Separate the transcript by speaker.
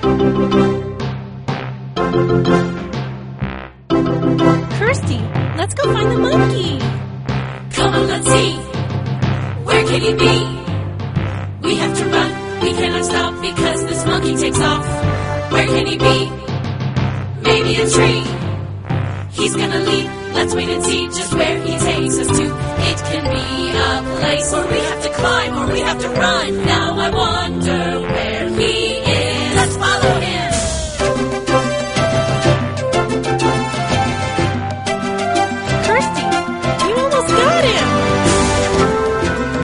Speaker 1: Kirsty, let's go find the monkey.
Speaker 2: Come on, let's see. Where can he be? We have to run, we cannot stop because this monkey takes off. Where can he be? Maybe a tree. He's gonna leap, let's wait and see just where he takes us to. It can be a place where we have to climb or we have to run. Now I wonder where